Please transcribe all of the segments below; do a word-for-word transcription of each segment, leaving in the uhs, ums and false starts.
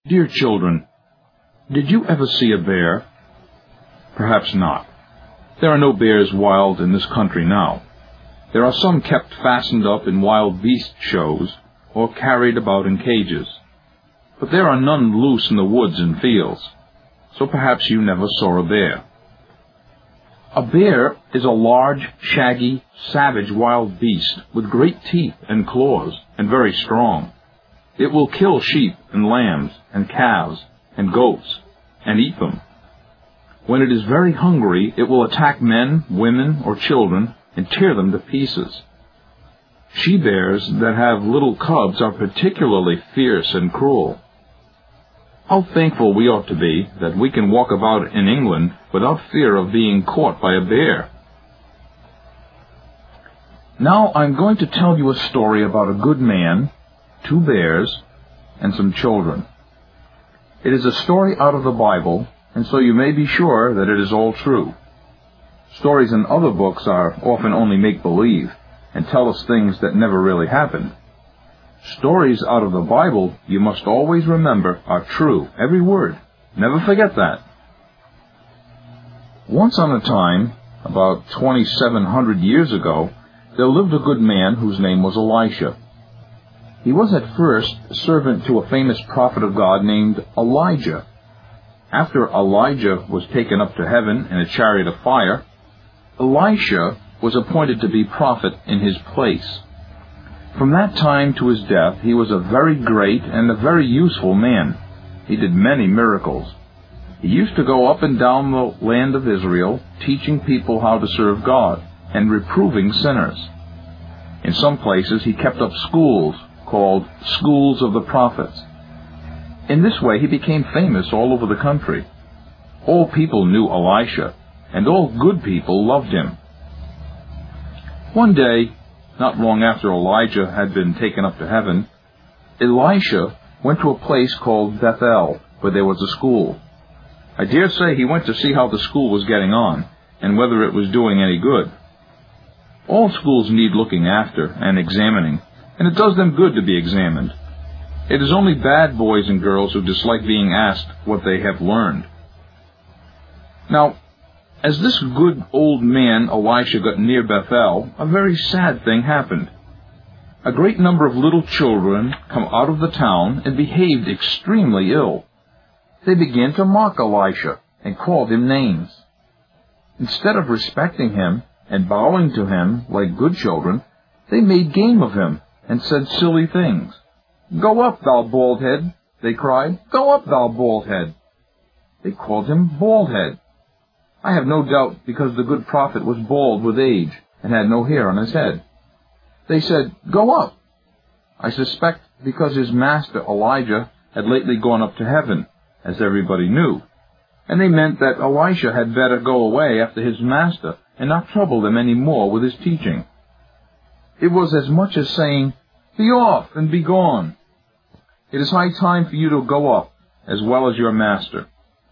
Dear children, did you ever see a bear? Perhaps not. There are no bears wild in this country now. There are some kept fastened up in wild beast shows or carried about in cages. But there are none loose in the woods and fields, so perhaps you never saw a bear. A bear is a large, shaggy, savage wild beast with great teeth and claws and very strong. It will kill sheep and lambs and calves and goats and eat them. When it is very hungry, it will attack men, women, or children and tear them to pieces. She-bears that have little cubs are particularly fierce and cruel. How thankful we ought to be that we can walk about in England without fear of being caught by a bear. Now I'm going to tell you a story about a good man, two bears, and some children. It is a story out of the Bible, and so you may be sure that it is all true. Stories in other books are often only make-believe and tell us things that never really happened. Stories out of the Bible, you must always remember, are true, every word. Never forget that. Once on a time, about twenty-seven hundred years ago, there lived a good man whose name was Elisha. He was at first a servant to a famous prophet of God named Elijah. After Elijah was taken up to heaven in a chariot of fire, Elisha was appointed to be prophet in his place. From that time to his death, he was a very great and a very useful man. He did many miracles. He used to go up and down the land of Israel, teaching people how to serve God and reproving sinners. In some places, he kept up schools called Schools of the Prophets. In this way, he became famous all over the country. All people knew Elisha, and all good people loved him. One day, not long after Elijah had been taken up to heaven, Elisha went to a place called Bethel, where there was a school. I dare say he went to see how the school was getting on, and whether it was doing any good. All schools need looking after and examining, and it does them good to be examined. It is only bad boys and girls who dislike being asked what they have learned. Now, as this good old man Elisha got near Bethel, a very sad thing happened. A great number of little children come out of the town and behaved extremely ill. They began to mock Elisha and called him names. Instead of respecting him and bowing to him like good children, they made game of him and said silly things. "Go up, thou bald head," they cried. "Go up, thou bald head." They called him Baldhead. I have no doubt because the good prophet was bald with age and had no hair on his head. They said, "Go up." I suspect because his master Elijah had lately gone up to heaven, as everybody knew, and they meant that Elisha had better go away after his master and not trouble them any more with his teaching. It was as much as saying, "Be off and be gone." It is high time for you to go up as well as your master.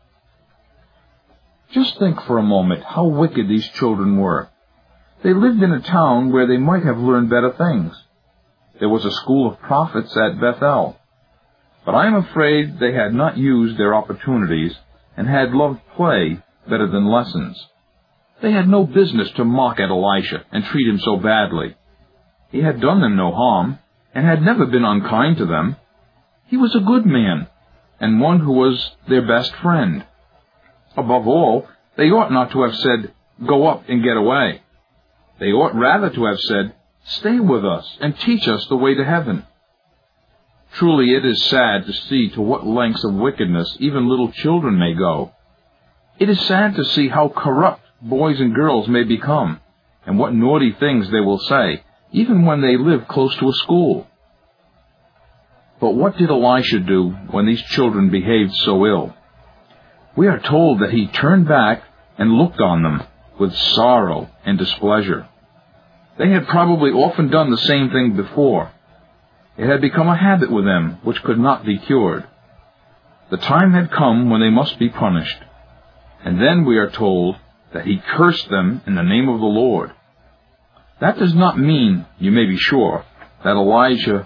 Just think for a moment how wicked these children were. They lived in a town where they might have learned better things. There was a school of prophets at Bethel. But I am afraid they had not used their opportunities and had loved play better than lessons. They had no business to mock at Elisha and treat him so badly. He had done them no harm and had never been unkind to them. He was a good man and one who was their best friend. Above all, they ought not to have said, "Go up and get away." They ought rather to have said, "Stay with us and teach us the way to heaven." Truly it is sad to see to what lengths of wickedness even little children may go. It is sad to see how corrupt boys and girls may become, and what naughty things they will say, even when they live close to a school. But what did Elisha do when these children behaved so ill? We are told that he turned back and looked on them with sorrow and displeasure. They had probably often done the same thing before. It had become a habit with them which could not be cured. The time had come when they must be punished. And then we are told that he cursed them in the name of the Lord. That does not mean, you may be sure, that Elijah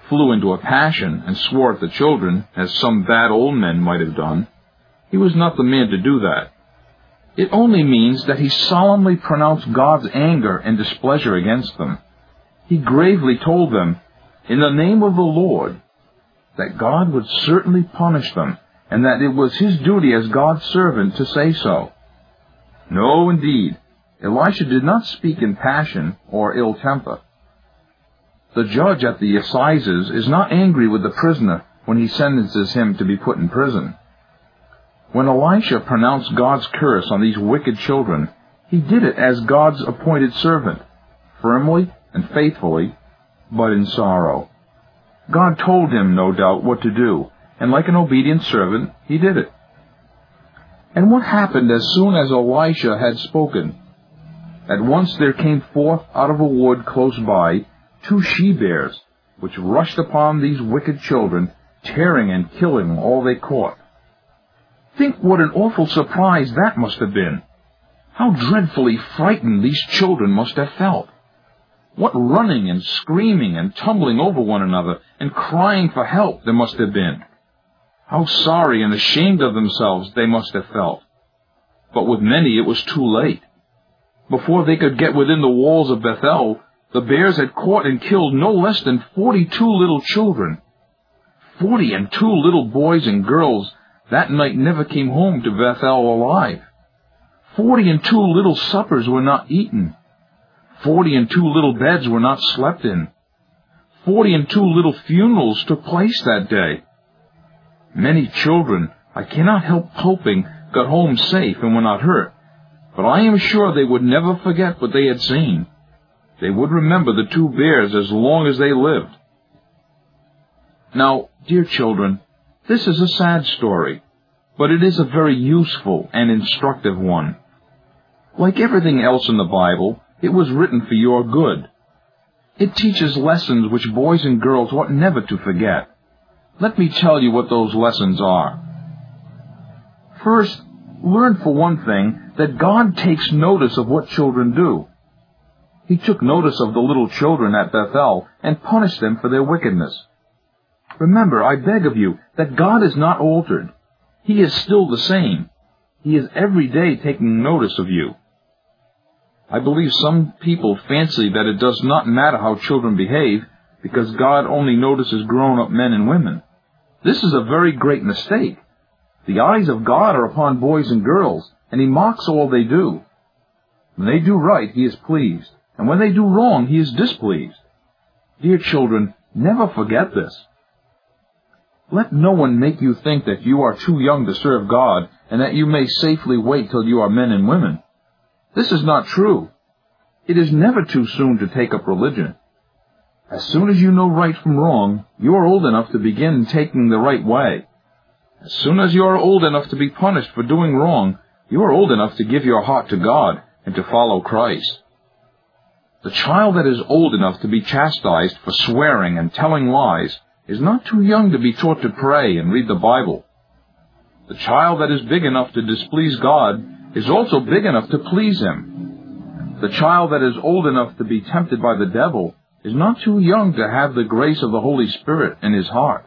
flew into a passion and swore at the children, as some bad old men might have done, he was not the man to do that. It only means that he solemnly pronounced God's anger and displeasure against them. He gravely told them, in the name of the Lord, that God would certainly punish them, and that it was his duty as God's servant to say so. No, indeed, Elisha did not speak in passion or ill temper. The judge at the assizes is not angry with the prisoner when he sentences him to be put in prison. When Elisha pronounced God's curse on these wicked children, he did it as God's appointed servant, firmly and faithfully, but in sorrow. God told him, no doubt, what to do, and like an obedient servant, he did it. And what happened as soon as Elisha had spoken? At once there came forth out of a wood close by two she-bears, which rushed upon these wicked children, tearing and killing all they caught. Think what an awful surprise that must have been. How dreadfully frightened these children must have felt. What running and screaming and tumbling over one another and crying for help there must have been. How sorry and ashamed of themselves they must have felt. But with many it was too late. Before they could get within the walls of Bethel, the bears had caught and killed no less than forty-two little children. Forty and two little boys and girls that night never came home to Bethel alive. Forty and two little suppers were not eaten. Forty and two little beds were not slept in. Forty and two little funerals took place that day. Many children, I cannot help hoping, got home safe and were not hurt, but I am sure they would never forget what they had seen. They would remember the two bears as long as they lived. Now, dear children, this is a sad story, but it is a very useful and instructive one. Like everything else in the Bible, it was written for your good. It teaches lessons which boys and girls ought never to forget. Let me tell you what those lessons are. First, learn for one thing that God takes notice of what children do. He took notice of the little children at Bethel and punished them for their wickedness. Remember, I beg of you, that God is not altered. He is still the same. He is every day taking notice of you. I believe some people fancy that it does not matter how children behave, because God only notices grown-up men and women. This is a very great mistake. The eyes of God are upon boys and girls, and He marks all they do. When they do right, He is pleased, and when they do wrong, He is displeased. Dear children, never forget this. Let no one make you think that you are too young to serve God, and that you may safely wait till you are men and women. This is not true. It is never too soon to take up religion. As soon as you know right from wrong, you are old enough to begin taking the right way. As soon as you are old enough to be punished for doing wrong, you are old enough to give your heart to God and to follow Christ. The child that is old enough to be chastised for swearing and telling lies is not too young to be taught to pray and read the Bible. The child that is big enough to displease God is also big enough to please Him. The child that is old enough to be tempted by the devil is not too young to have the grace of the Holy Spirit in his heart.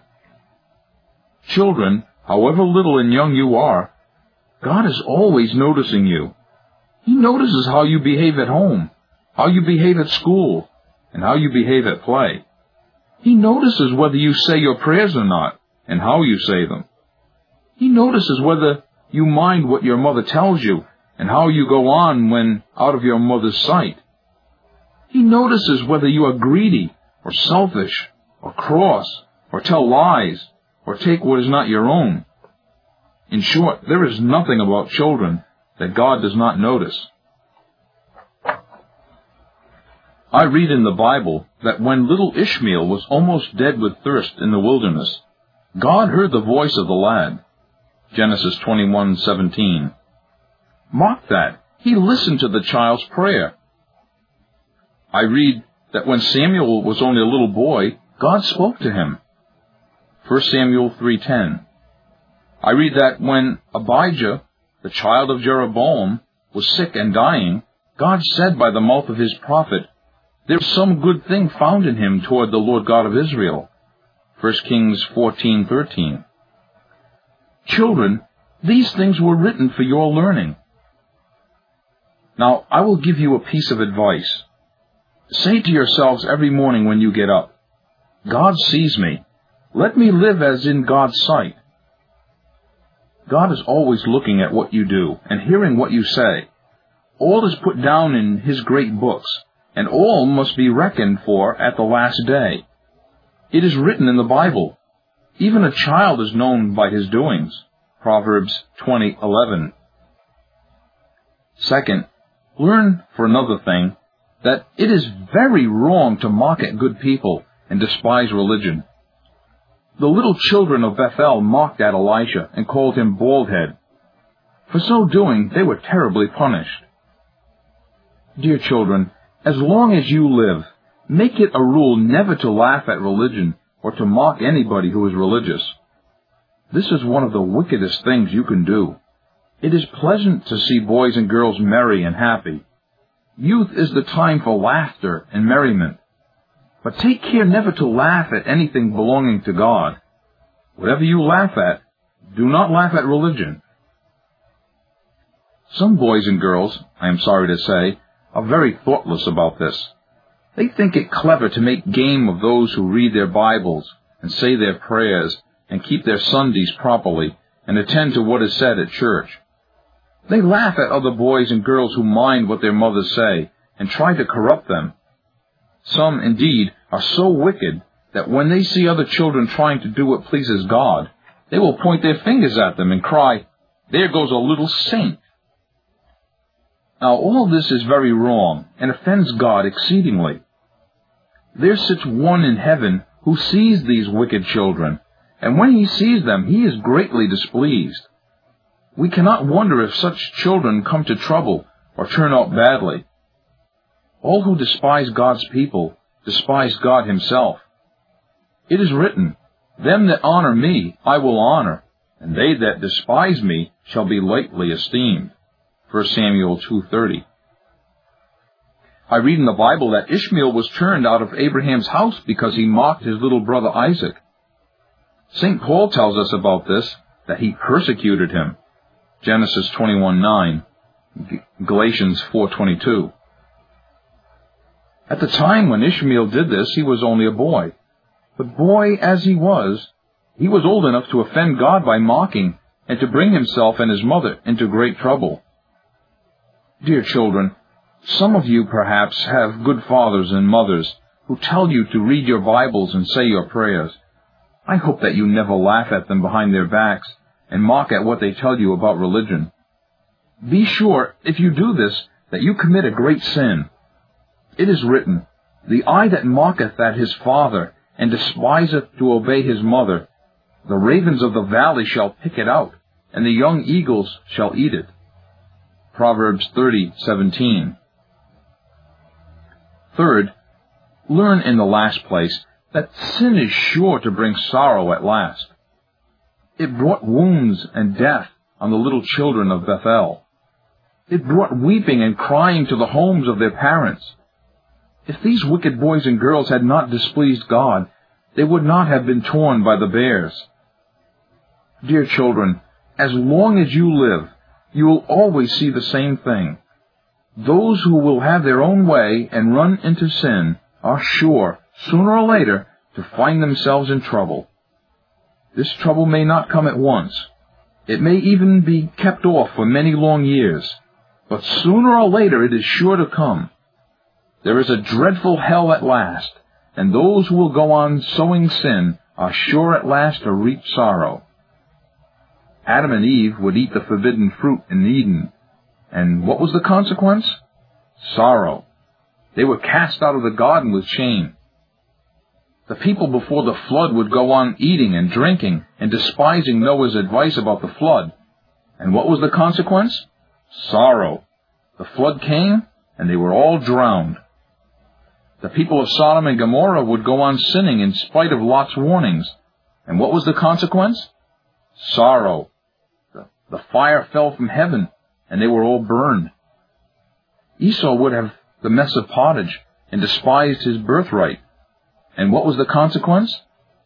Children, however little and young you are, God is always noticing you. He notices how you behave at home, how you behave at school, and how you behave at play. He notices whether you say your prayers or not, and how you say them. He notices whether you mind what your mother tells you, and how you go on when out of your mother's sight. He notices whether you are greedy, or selfish, or cross, or tell lies, or take what is not your own. In short, there is nothing about children that God does not notice. I read in the Bible that when little Ishmael was almost dead with thirst in the wilderness, God heard the voice of the lad. Genesis twenty-one seventeen. Mark that. He listened to the child's prayer. I read that when Samuel was only a little boy, God spoke to him. First Samuel three ten. I read that when Abijah, the child of Jeroboam, was sick and dying, God said by the mouth of his prophet, "There is some good thing found in him toward the Lord God of Israel, First Kings fourteen thirteen. Children, these things were written for your learning. Now, I will give you a piece of advice. Say to yourselves every morning when you get up, God sees me. Let me live as in God's sight. God is always looking at what you do and hearing what you say. All is put down in His great books, and all must be reckoned for at the last day. It is written in the Bible. Even a child is known by his doings. Proverbs twenty eleven. Second, learn for another thing that it is very wrong to mock at good people and despise religion. The little children of Bethel mocked at Elisha and called him baldhead. For so doing, they were terribly punished. Dear children, as long as you live, make it a rule never to laugh at religion or to mock anybody who is religious. This is one of the wickedest things you can do. It is pleasant to see boys and girls merry and happy. Youth is the time for laughter and merriment. But take care never to laugh at anything belonging to God. Whatever you laugh at, do not laugh at religion. Some boys and girls, I am sorry to say, are very thoughtless about this. They think it clever to make game of those who read their Bibles and say their prayers and keep their Sundays properly and attend to what is said at church. They laugh at other boys and girls who mind what their mothers say and try to corrupt them. Some, indeed, are so wicked that when they see other children trying to do what pleases God, they will point their fingers at them and cry, "There goes a little saint." Now, all this is very wrong and offends God exceedingly. There sits one in heaven who sees these wicked children, and when He sees them, He is greatly displeased. We cannot wonder if such children come to trouble or turn out badly. All who despise God's people despise God Himself. It is written, "Them that honor me I will honor, and they that despise me shall be lightly esteemed." First Samuel two thirty. I read in the Bible that Ishmael was turned out of Abraham's house because he mocked his little brother Isaac. Saint Paul tells us about this, that he persecuted him. Genesis twenty-one nine, Galatians four twenty-two. At the time when Ishmael did this, he was only a boy. But boy as he was, he was old enough to offend God by mocking and to bring himself and his mother into great trouble. Dear children, some of you perhaps have good fathers and mothers who tell you to read your Bibles and say your prayers. I hope that you never laugh at them behind their backs and mock at what they tell you about religion. Be sure, if you do this, that you commit a great sin. It is written, "The eye that mocketh at his father, and despiseth to obey his mother, the ravens of the valley shall pick it out, and the young eagles shall eat it." Proverbs thirty seventeen. Third, learn in the last place that sin is sure to bring sorrow at last. It brought wounds and death on the little children of Bethel. It brought weeping and crying to the homes of their parents. If these wicked boys and girls had not displeased God, they would not have been torn by the bears. Dear children, as long as you live, you will always see the same thing. Those who will have their own way and run into sin are sure, sooner or later, to find themselves in trouble. This trouble may not come at once. It may even be kept off for many long years. But sooner or later it is sure to come. There is a dreadful hell at last, and those who will go on sowing sin are sure at last to reap sorrow. Adam and Eve would eat the forbidden fruit in Eden, and what was the consequence? Sorrow. They were cast out of the garden with shame. The people before the flood would go on eating and drinking and despising Noah's advice about the flood. And what was the consequence? Sorrow. The flood came, and they were all drowned. The people of Sodom and Gomorrah would go on sinning in spite of Lot's warnings. And what was the consequence? Sorrow. The, the fire fell from heaven, and they were all burned. Esau would have the mess of pottage and despised his birthright. And what was the consequence?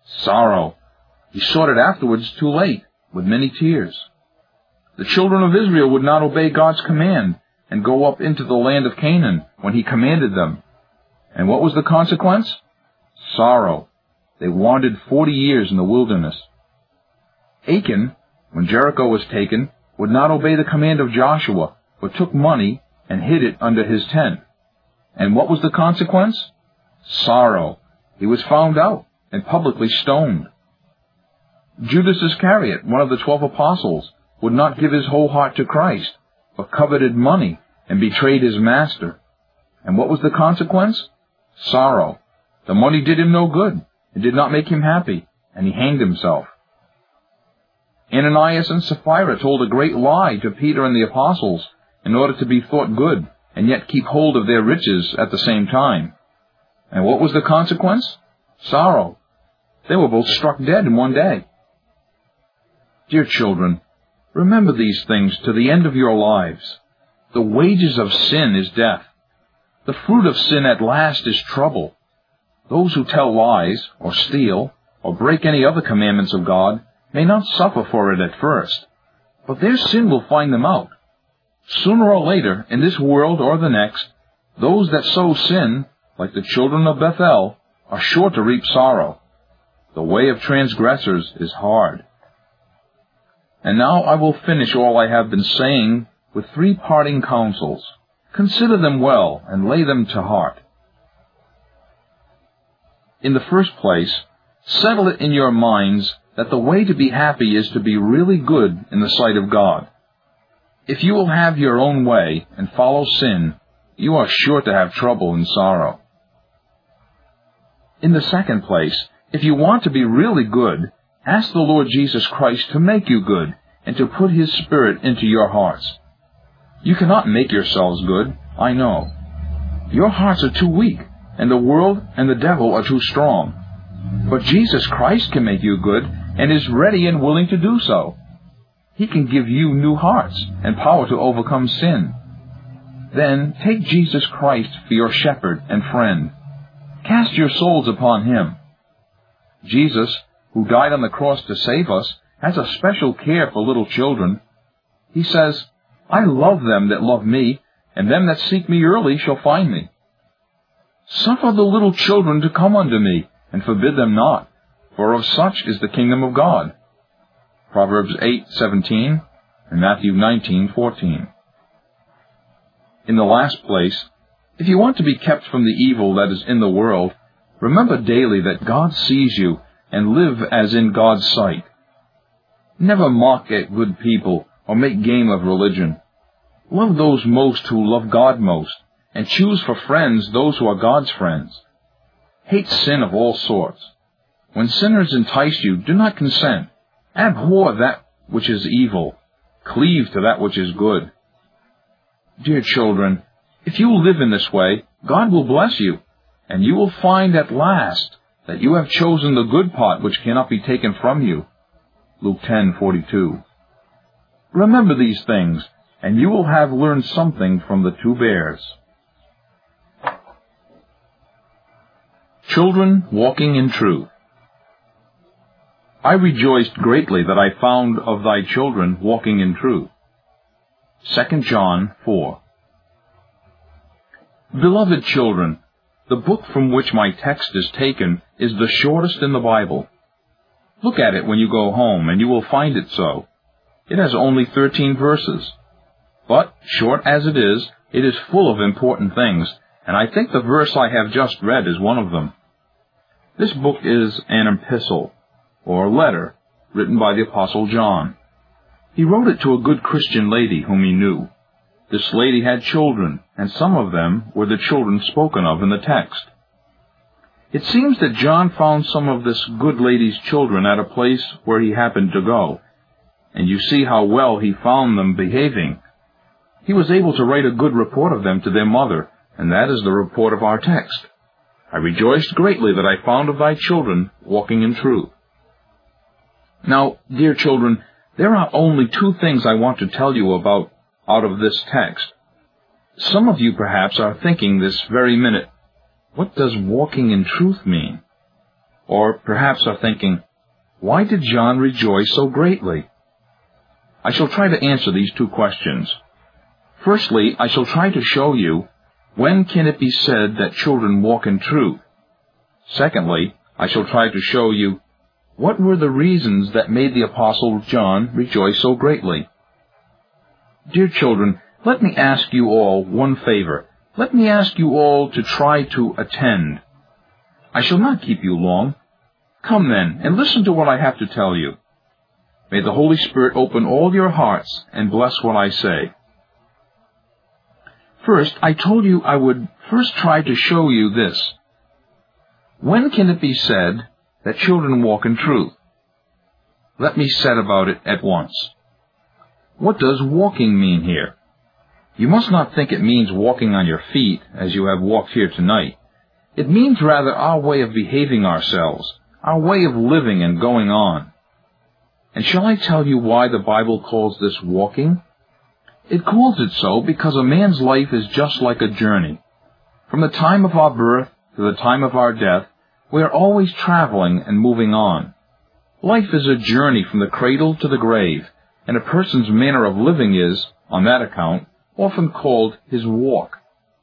Sorrow. He sought it afterwards too late, with many tears. The children of Israel would not obey God's command and go up into the land of Canaan when he commanded them. And what was the consequence? Sorrow. They wandered forty years in the wilderness. Achan, when Jericho was taken, would not obey the command of Joshua, but took money and hid it under his tent. And what was the consequence? Sorrow. He was found out and publicly stoned. Judas Iscariot, one of the twelve apostles, would not give his whole heart to Christ, but coveted money and betrayed his master. And what was the consequence? Sorrow. The money did him no good. It did not make him happy, and he hanged himself. Ananias and Sapphira told a great lie to Peter and the apostles in order to be thought good and yet keep hold of their riches at the same time. And what was the consequence? Sorrow. They were both struck dead in one day. Dear children, remember these things to the end of your lives. The wages of sin is death. The fruit of sin at last is trouble. Those who tell lies, or steal, or break any other commandments of God may not suffer for it at first, but their sin will find them out. Sooner or later, in this world or the next, those that sow sin, like the children of Bethel, are sure to reap sorrow. The way of transgressors is hard. And now I will finish all I have been saying with three parting counsels. Consider them well and lay them to heart. In the first place, settle it in your minds that the way to be happy is to be really good in the sight of God. If you will have your own way and follow sin, you are sure to have trouble and sorrow. In the second place, if you want to be really good, ask the Lord Jesus Christ to make you good and to put His Spirit into your hearts. You cannot make yourselves good, I know. Your hearts are too weak, and the world and the devil are too strong. But Jesus Christ can make you good and is ready and willing to do so. He can give you new hearts and power to overcome sin. Then take Jesus Christ for your shepherd and friend. Cast your souls upon Him. Jesus, who died on the cross to save us, has a special care for little children. He says, I love them that love me, and them that seek me early shall find me. Suffer the little children to come unto me, and forbid them not, for of such is the kingdom of God. Proverbs eight seventeen and Matthew nineteen fourteen. In the last place, if you want to be kept from the evil that is in the world, remember daily that God sees you and live as in God's sight. Never mock at good people or make game of religion. Love those most who love God most, and choose for friends those who are God's friends. Hate sin of all sorts. When sinners entice you, do not consent. Abhor that which is evil. Cleave to that which is good. Dear children, if you live in this way, God will bless you, and you will find at last that you have chosen the good part which cannot be taken from you. Luke ten forty-two. Remember these things, and you will have learned something from the two bears. Children walking in truth. I rejoiced greatly that I found of thy children walking in truth. Second John four. Beloved children, the book from which my text is taken is the shortest in the Bible. Look at it when you go home, and you will find it so. It has only thirteen verses. But, short as it is, it is full of important things, and I think the verse I have just read is one of them. This book is an epistle, or letter, written by the Apostle John. He wrote it to a good Christian lady whom he knew. This lady had children, and some of them were the children spoken of in the text. It seems that John found some of this good lady's children at a place where he happened to go, and you see how well he found them behaving. He was able to write a good report of them to their mother, and that is the report of our text. I rejoiced greatly that I found of thy children walking in truth. Now, dear children, there are only two things I want to tell you about out of this text. Some of you perhaps are thinking this very minute, what does walking in truth mean? or perhaps are thinking, why did John rejoice so greatly? I shall try to answer these two questions. Firstly, I shall try to show you, when can it be said that children walk in truth? Secondly, I shall try to show you, what were the reasons that made the Apostle John rejoice so greatly? Dear children, let me ask you all one favor. Let me ask you all to try to attend. I shall not keep you long. Come then, and listen to what I have to tell you. May the Holy Spirit open all your hearts and bless what I say. First, I told you I would first try to show you this. When can it be said that children walk in truth? Let me set about it at once. What does walking mean here? You must not think it means walking on your feet, as you have walked here tonight. It means rather our way of behaving ourselves, our way of living and going on. And shall I tell you why the Bible calls this walking? It calls it so because a man's life is just like a journey. From the time of our birth to the time of our death, we are always traveling and moving on. Life is a journey from the cradle to the grave, and a person's manner of living is, on that account, often called his walk.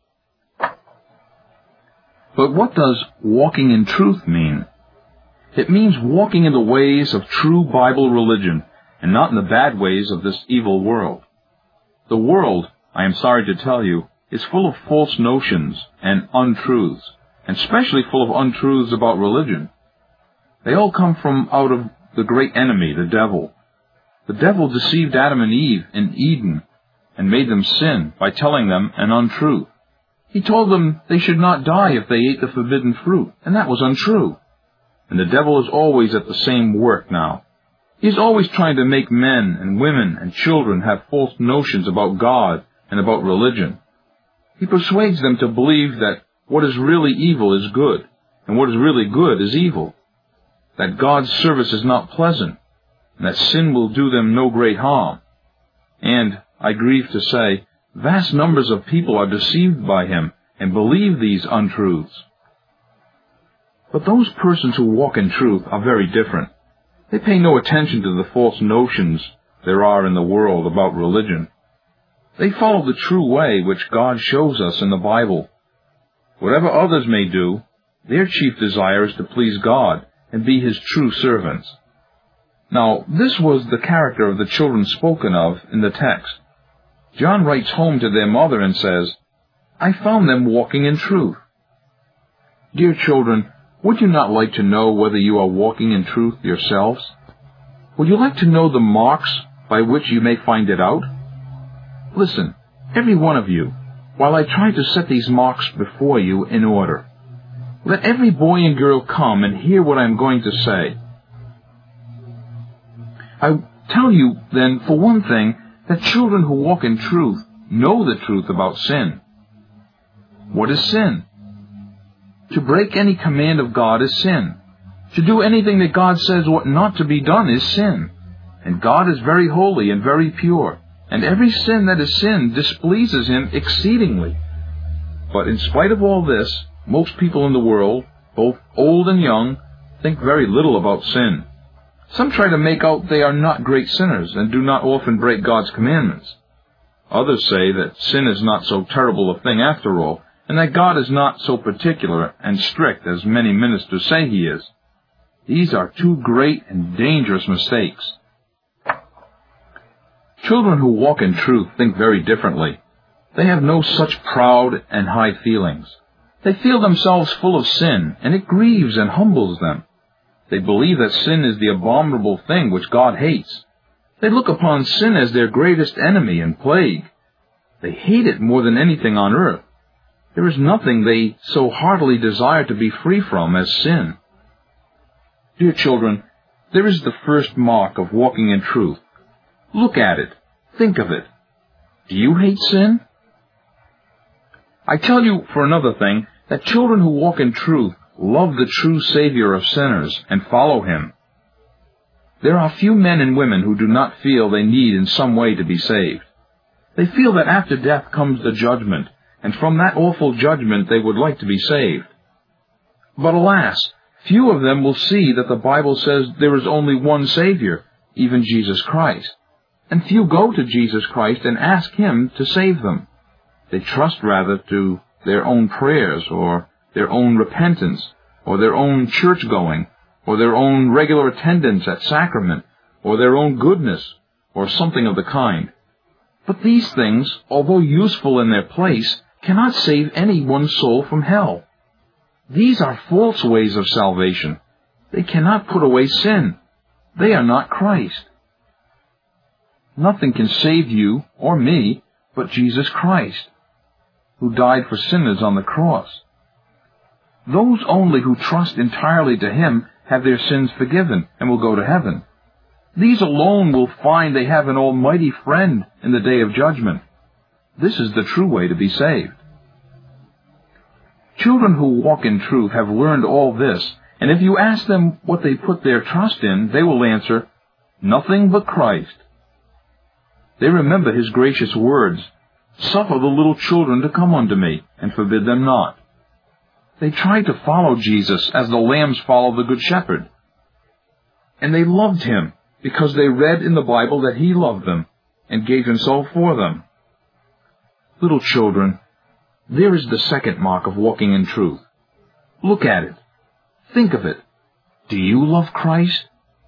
But what does walking in truth mean? It means walking in the ways of true Bible religion, and not in the bad ways of this evil world. The world, I am sorry to tell you, is full of false notions and untruths, and especially full of untruths about religion. They all come from out of the great enemy, the devil. The devil deceived Adam and Eve in Eden and made them sin by telling them an untruth. He told them they should not die if they ate the forbidden fruit, and that was untrue. And the devil is always at the same work now. He is always trying to make men and women and children have false notions about God and about religion. He persuades them to believe that what is really evil is good, and what is really good is evil, that God's service is not pleasant, and that sin will do them no great harm. And, I grieve to say, vast numbers of people are deceived by him and believe these untruths. But those persons who walk in truth are very different. They pay no attention to the false notions there are in the world about religion. They follow the true way which God shows us in the Bible. Whatever others may do, their chief desire is to please God and be His true servants. Now, this was the character of the children spoken of in the text. John writes home to their mother and says, I found them walking in truth. Dear children, would you not like to know whether you are walking in truth yourselves? Would you like to know the marks by which you may find it out? Listen, every one of you, while I try to set these marks before you in order. Let every boy and girl come and hear what I am going to say. I tell you, then, for one thing, that children who walk in truth know the truth about sin. What is sin? To break any command of God is sin. To do anything that God says ought not to be done is sin. And God is very holy and very pure, and every sin that is sin displeases Him exceedingly. But in spite of all this, most people in the world, both old and young, think very little about sin. Some try to make out they are not great sinners and do not often break God's commandments. Others say that sin is not so terrible a thing after all, and that God is not so particular and strict as many ministers say He is. These are two great and dangerous mistakes. Children who walk in truth think very differently. They have no such proud and high feelings. They feel themselves full of sin, and it grieves and humbles them. They believe that sin is the abominable thing which God hates. They look upon sin as their greatest enemy and plague. They hate it more than anything on earth. There is nothing they so heartily desire to be free from as sin. Dear children, there is the first mark of walking in truth. Look at it. Think of it. Do you hate sin? I tell you, for another thing, that children who walk in truth love the true Savior of sinners and follow Him. There are few men and women who do not feel they need in some way to be saved. They feel that after death comes the judgment, and from that awful judgment they would like to be saved. But alas, Few of them will see that the Bible says there is only one Savior, even Jesus Christ. And few go to Jesus Christ and ask Him to save them. They trust rather to their own prayers, or their own repentance, or their own church-going, or their own regular attendance at sacrament, or their own goodness, or something of the kind. But these things, although useful in their place, cannot save any one soul from hell. These are false ways of salvation. They cannot put away sin. They are not Christ. Nothing can save you or me but Jesus Christ, who died for sinners on the cross. Those only who trust entirely to Him have their sins forgiven and will go to heaven. These alone will find they have an almighty friend in the day of judgment. This is the true way to be saved. Children who walk in truth have learned all this, and if you ask them what they put their trust in, they will answer, "Nothing but Christ." They remember His gracious words, "Suffer the little children to come unto me, and forbid them not." They tried to follow Jesus as the lambs follow the Good Shepherd. And they loved Him because they read in the Bible that He loved them and gave Himself for them. Little children, there is the second mark of walking in truth. Look at it. Think of it. Do you love Christ?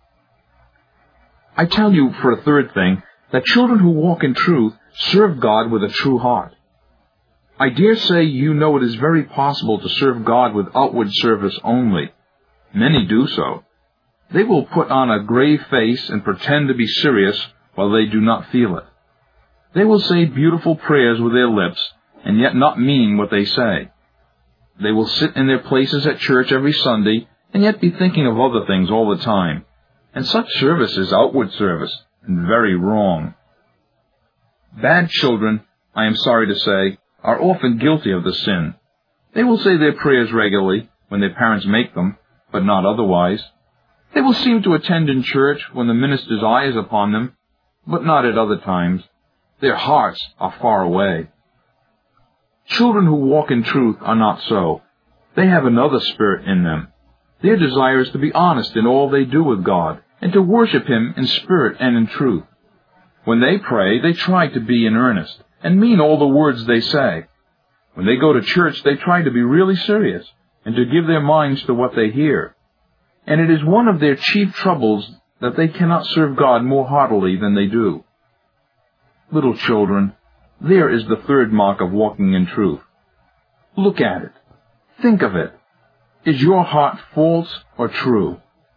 I tell you, for a third thing, that children who walk in truth serve God with a true heart. I dare say you know it is very possible to serve God with outward service only. Many do so. They will put on a grave face and pretend to be serious while they do not feel it. They will say beautiful prayers with their lips, and yet not mean what they say. They will sit in their places at church every Sunday, and yet be thinking of other things all the time. And such service is outward service, and very wrong. Bad children, I am sorry to say, are often guilty of the sin. They will say their prayers regularly, when their parents make them, but not otherwise. They will seem to attend in church when the minister's eye is upon them, but not at other times. Their hearts are far away. Children who walk in truth are not so. They have another spirit in them. Their desire is to be honest in all they do with God, and to worship Him in spirit and in truth. When they pray, they try to be in earnest, and mean all the words they say. When they go to church, they try to be really serious, and to give their minds to what they hear. And it is one of their chief troubles that they cannot serve God more heartily than they do. Little children, there is the third mark of walking in truth. Look at it. Think of it. Is your heart false or true?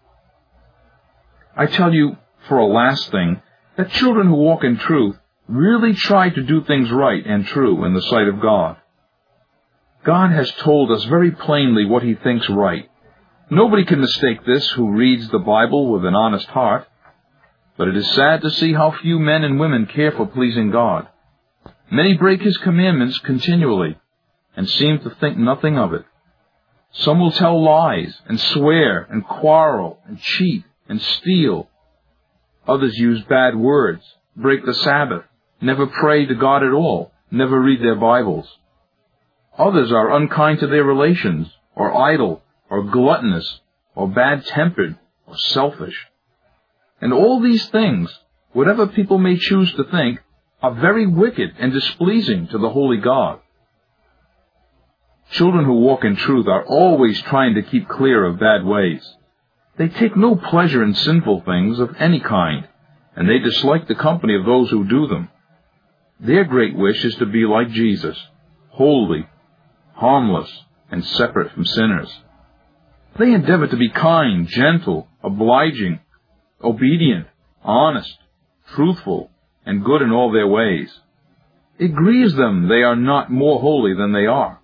I tell you, for a last thing, that children who walk in truth really try to do things right and true in the sight of God. God has told us very plainly what He thinks right. Nobody can mistake this who reads the Bible with an honest heart. But it is sad to see how few men and women care for pleasing God. Many break His commandments continually, and seem to think nothing of it. Some will tell lies, and swear, and quarrel, and cheat, and steal. Others use bad words, break the Sabbath, never pray to God at all, never read their Bibles. Others are unkind to their relations, or idle, or gluttonous, or bad-tempered, or selfish. And all these things, whatever people may choose to think, are very wicked and displeasing to the holy God. Children who walk in truth are always trying to keep clear of bad ways. They take no pleasure in sinful things of any kind, and they dislike the company of those who do them. Their great wish is to be like Jesus, holy, harmless, and separate from sinners. They endeavor to be kind, gentle, obliging, obedient, honest, truthful, and good in all their ways. It grieves them they are not more holy than they are.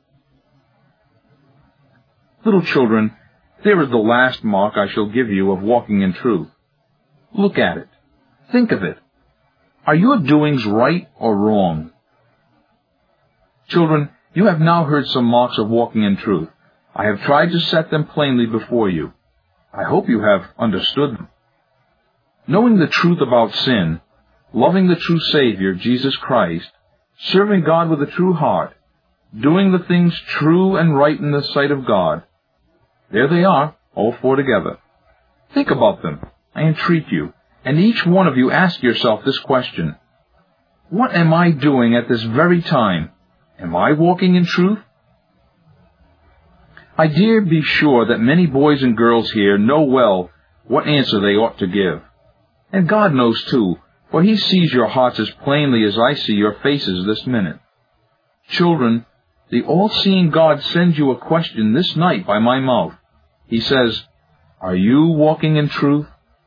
Little children, there is the last mark I shall give you of walking in truth. Look at it. Think of it. Are your doings right or wrong? Children, you have now heard some marks of walking in truth. I have tried to set them plainly before you. I hope you have understood them. Knowing the truth about sin, loving the true Savior, Jesus Christ, serving God with a true heart, doing the things true and right in the sight of God, there they are, all four together. Think about them, I entreat you, and each one of you ask yourself this question. What am I doing at this very time? Am I walking in truth? I dare be sure that many boys and girls here know well what answer they ought to give. And God knows too, for He sees your hearts as plainly as I see your faces this minute. Children, the all-seeing God sends you a question this night by my mouth. He says, are you walking in truth?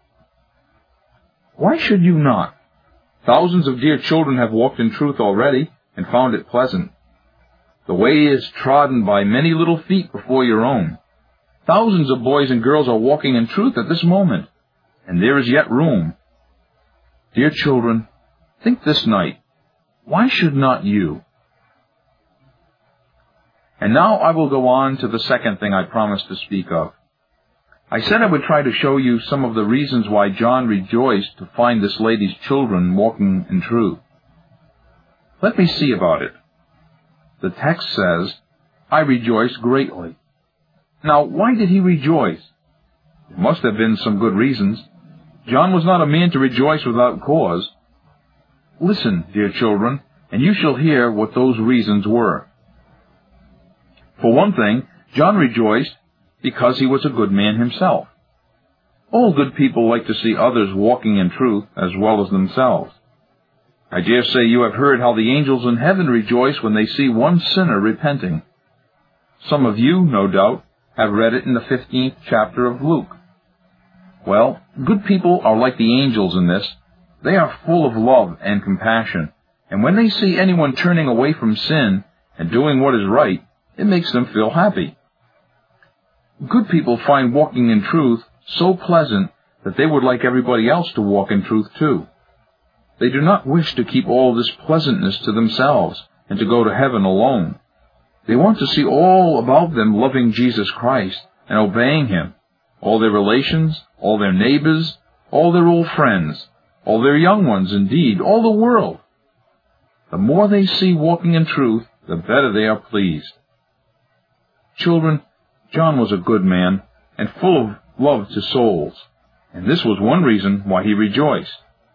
Why should you not? Thousands of dear children have walked in truth already and found it pleasant. The way is trodden by many little feet before your own. Thousands of boys and girls are walking in truth at this moment, and there is yet room. Dear children, think this night, why should not you? And now I will go on to the second thing I promised to speak of. I said I would try to show you some of the reasons why John rejoiced to find this lady's children walking in truth. Let me see about it. The text says, I rejoiced greatly. Now, why did he rejoice? There must have been some good reasons. John was not a man to rejoice without cause. Listen, dear children, and you shall hear what those reasons were. For one thing, John rejoiced because he was a good man himself. All good people like to see others walking in truth as well as themselves. I dare say you have heard how the angels in heaven rejoice when they see one sinner repenting. Some of you, no doubt, have read it in the fifteenth chapter of Luke. Well, good people are like the angels in this. They are full of love and compassion, and when they see anyone turning away from sin and doing what is right, it makes them feel happy. Good people find walking in truth so pleasant that they would like everybody else to walk in truth too. They do not wish to keep all this pleasantness to themselves and to go to heaven alone. They want to see all about them loving Jesus Christ and obeying Him, all their relations, all their neighbors, all their old friends, all their young ones, indeed, all the world. The more they see walking in truth, the better they are pleased. Children, John was a good man and full of love to souls, and this was one reason why he rejoiced.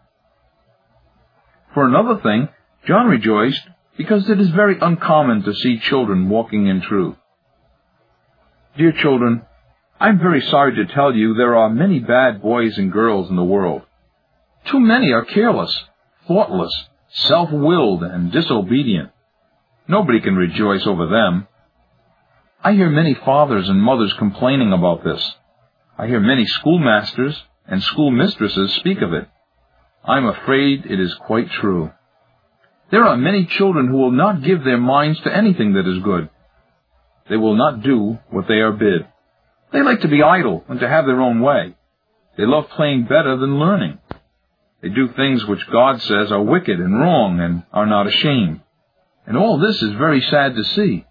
For another thing, John rejoiced because it is very uncommon to see children walking in truth. Dear children, I am very sorry to tell you there are many bad boys and girls in the world. Too many are careless, thoughtless, self-willed, and disobedient. Nobody can rejoice over them. I hear many fathers and mothers complaining about this. I hear many schoolmasters and schoolmistresses speak of it. I am afraid it is quite true. There are many children who will not give their minds to anything that is good. They will not do what they are bid. They like to be idle and to have their own way. They love playing better than learning. They do things which God says are wicked and wrong and are not ashamed. And all this is very sad to see.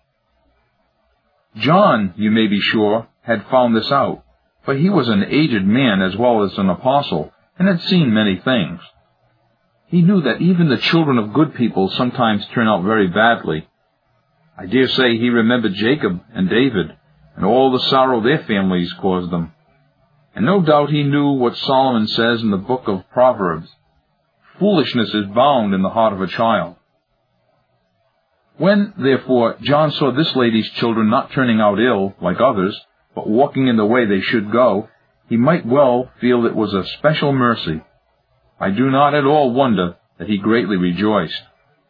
John, you may be sure, had found this out, for he was an aged man as well as an apostle, and had seen many things. He knew that even the children of good people sometimes turn out very badly. I dare say he remembered Jacob and David, and all the sorrow their families caused them. And no doubt he knew what Solomon says in the book of Proverbs, foolishness is bound in the heart of a child. When, therefore, John saw this lady's children not turning out ill, like others, but walking in the way they should go, he might well feel it was a special mercy. I do not at all wonder that he greatly rejoiced.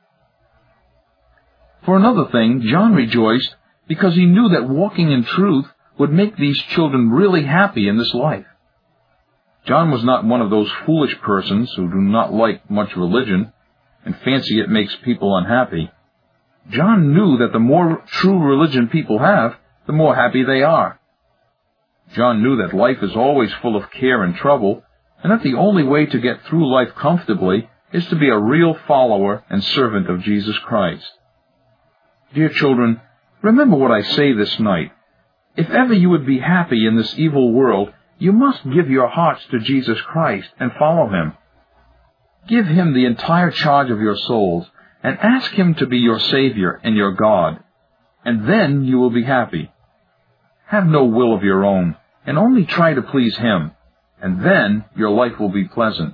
For another thing, John rejoiced because he knew that walking in truth would make these children really happy in this life. John was not one of those foolish persons who do not like much religion and fancy it makes people unhappy. John knew that the more true religion people have, the more happy they are. John knew that life is always full of care and trouble, and that the only way to get through life comfortably is to be a real follower and servant of Jesus Christ. Dear children, remember what I say this night. If ever you would be happy in this evil world, you must give your hearts to Jesus Christ and follow Him. Give Him the entire charge of your souls, and ask Him to be your Savior and your God, and then you will be happy. Have no will of your own, and only try to please Him, and then your life will be pleasant.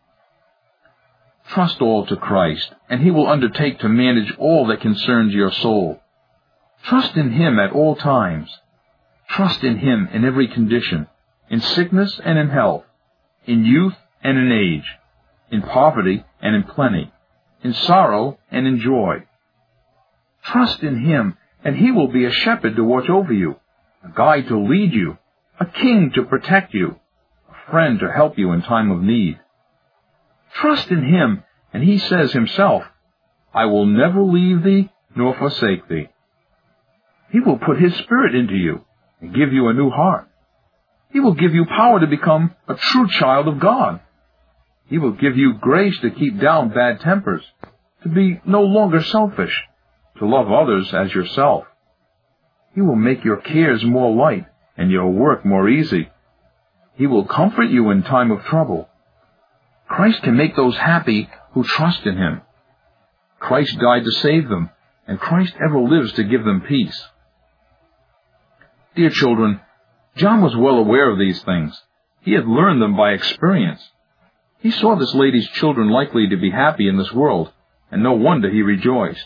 Trust all to Christ, and He will undertake to manage all that concerns your soul. Trust in Him at all times. Trust in Him in every condition, in sickness and in health, in youth and in age, in poverty and in plenty, in sorrow and in joy. Trust in Him, and He will be a shepherd to watch over you, a guide to lead you, a king to protect you, a friend to help you in time of need. Trust in Him, and He says Himself, I will never leave thee nor forsake thee. He will put His Spirit into you and give you a new heart. He will give you power to become a true child of God. He will give you grace to keep down bad tempers, to be no longer selfish, to love others as yourself. He will make your cares more light and your work more easy. He will comfort you in time of trouble. Christ can make those happy who trust in Him. Christ died to save them, and Christ ever lives to give them peace. Dear children, John was well aware of these things. He had learned them by experience. He saw this lady's children likely to be happy in this world, and no wonder he rejoiced.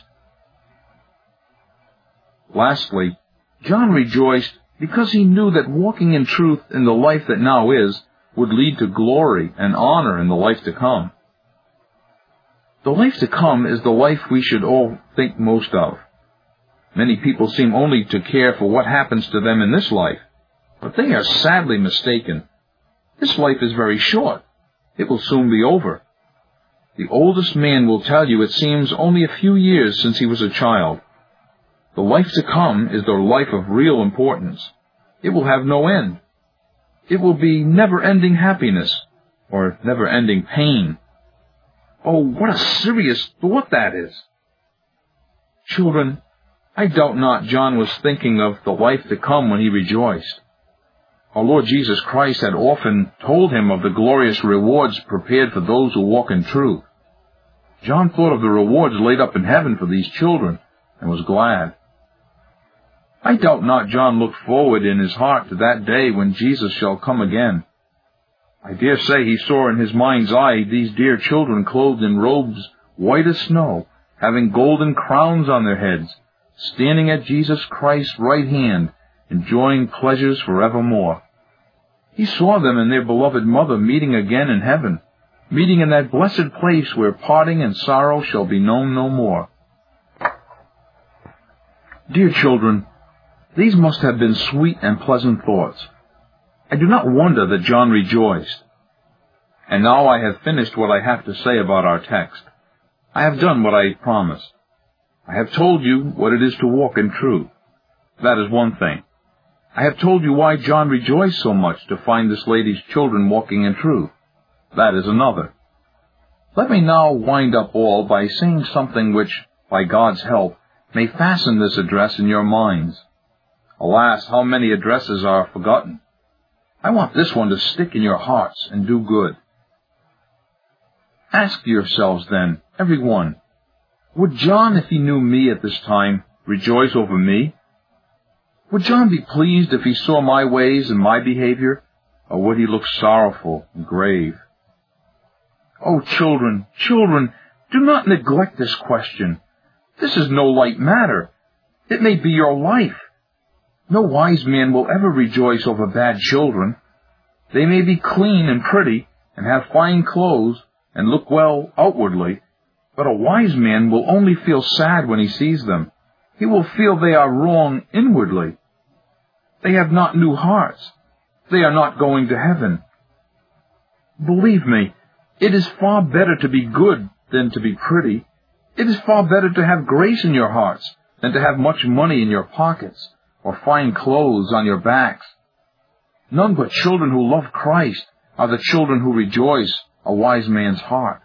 Lastly, John rejoiced because he knew that walking in truth in the life that now is would lead to glory and honor in the life to come. The life to come is the life we should all think most of. Many people seem only to care for what happens to them in this life, but they are sadly mistaken. This life is very short. It will soon be over. The oldest man will tell you it seems only a few years since he was a child. The life to come is the life of real importance. It will have no end. It will be never-ending happiness, or never-ending pain. Oh, what a serious thought that is! Children, I doubt not John was thinking of the life to come when he rejoiced. Our Lord Jesus Christ had often told him of the glorious rewards prepared for those who walk in truth. John thought of the rewards laid up in heaven for these children, and was glad. I doubt not John looked forward in his heart to that day when Jesus shall come again. I dare say he saw in his mind's eye these dear children clothed in robes white as snow, having golden crowns on their heads, standing at Jesus Christ's right hand, enjoying pleasures forevermore. He saw them and their beloved mother meeting again in heaven, meeting in that blessed place where parting and sorrow shall be known no more. Dear children, these must have been sweet and pleasant thoughts. I do not wonder that John rejoiced. And now I have finished what I have to say about our text. I have done what I promised. I have told you what it is to walk in truth. That is one thing. I have told you why John rejoiced so much to find this lady's children walking in truth. That is another. Let me now wind up all by saying something which, by God's help, may fasten this address in your minds. Alas, how many addresses are forgotten! I want this one to stick in your hearts and do good. Ask yourselves then, every one, would John, if he knew me at this time, rejoice over me? Would John be pleased if he saw my ways and my behavior, or would he look sorrowful and grave? Oh, children, children, do not neglect this question. This is no light matter. It may be your life. No wise man will ever rejoice over bad children. They may be clean and pretty, and have fine clothes, and look well outwardly, but a wise man will only feel sad when he sees them. He will feel they are wrong inwardly. They have not new hearts. They are not going to heaven. Believe me, it is far better to be good than to be pretty. It is far better to have grace in your hearts than to have much money in your pockets, or fine clothes on your backs. None but children who love Christ are the children who rejoice a wise man's heart.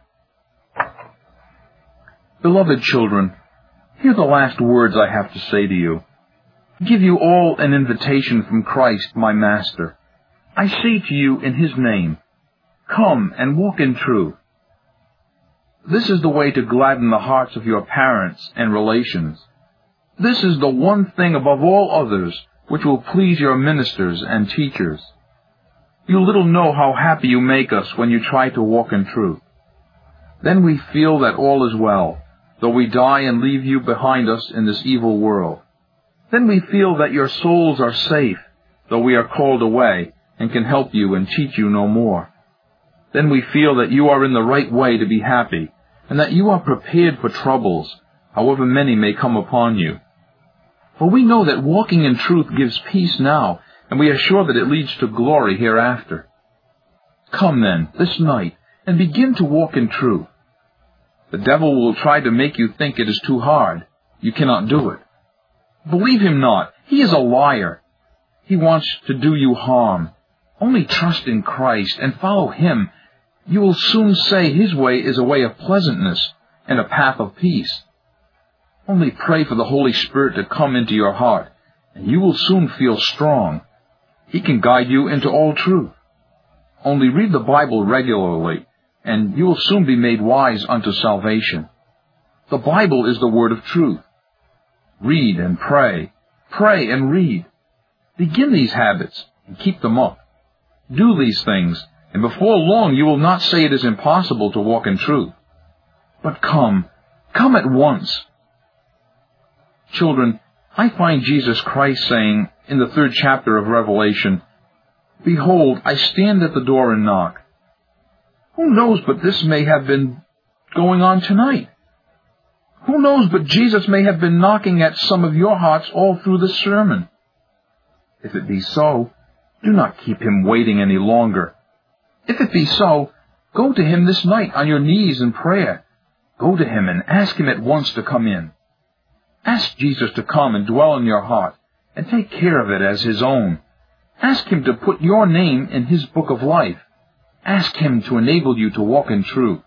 Beloved children, hear the last words I have to say to you. Give you all an invitation from Christ, my Master. I say to you in His name, come and walk in truth. This is the way to gladden the hearts of your parents and relations. This is the one thing above all others which will please your ministers and teachers. You little know how happy you make us when you try to walk in truth. Then we feel that all is well, though we die and leave you behind us in this evil world. Then we feel that your souls are safe, though we are called away, and can help you and teach you no more. Then we feel that you are in the right way to be happy, and that you are prepared for troubles, however many may come upon you. For we know that walking in truth gives peace now, and we are sure that it leads to glory hereafter. Come then, this night, and begin to walk in truth. The devil will try to make you think it is too hard. You cannot do it. Believe him not. He is a liar. He wants to do you harm. Only trust in Christ and follow him. You will soon say his way is a way of pleasantness and a path of peace. Only pray for the Holy Spirit to come into your heart, and you will soon feel strong. He can guide you into all truth. Only read the Bible regularly, and you will soon be made wise unto salvation. The Bible is the word of truth. Read and pray. Pray and read. Begin these habits and keep them up. Do these things, and before long you will not say it is impossible to walk in truth. But come, come at once. Children, I find Jesus Christ saying in the third chapter of Revelation, Behold, I stand at the door and knock. Who knows but this may have been going on tonight? Who knows but Jesus may have been knocking at some of your hearts all through this sermon? If it be so, do not keep him waiting any longer. If it be so, go to him this night on your knees in prayer. Go to him and ask him at once to come in. Ask Jesus to come and dwell in your heart and take care of it as his own. Ask him to put your name in his book of life. Ask him to enable you to walk in truth.